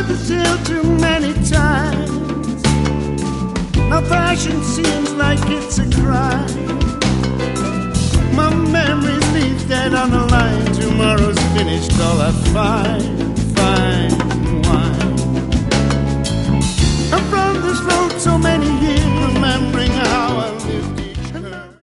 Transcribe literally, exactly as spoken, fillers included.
the tale too many times. My passion seems like it's a crime. My memories leave dead on the line. Tomorrow's finished, all I find.